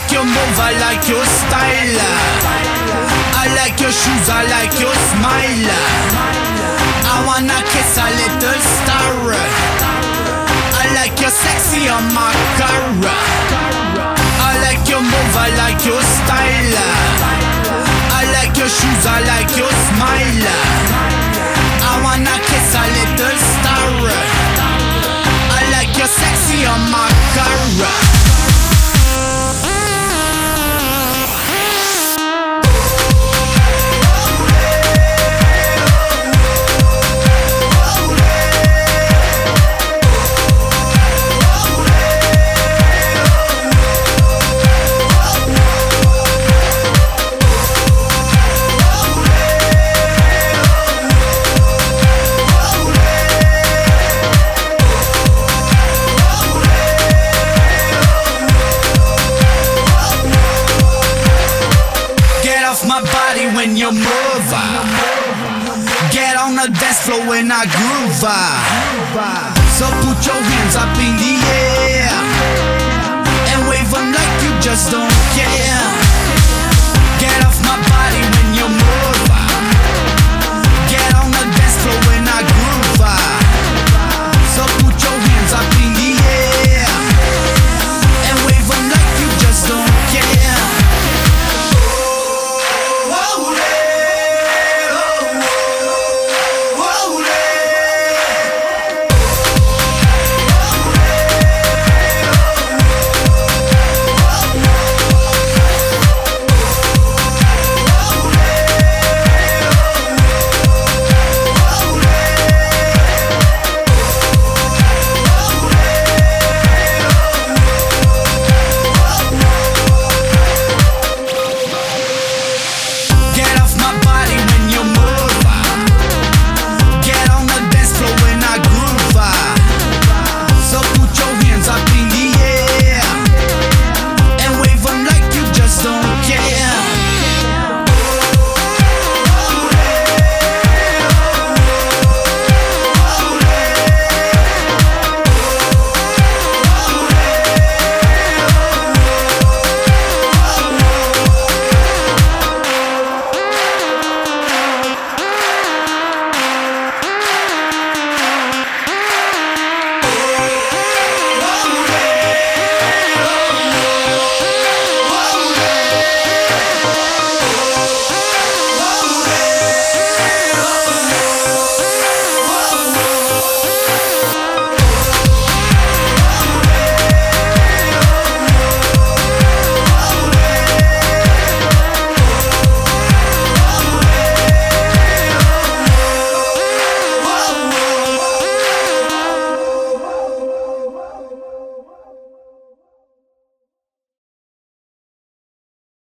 like your move, I like your style. I like your shoes, I like your smile. I wanna kiss a little star. I like your sexy on my car. I like your move, I like your style. I like your shoes, I like your smile. I wanna kiss a little star. I like your sexy on my car. My body when you move. Get on the dance floor when I groove. So put your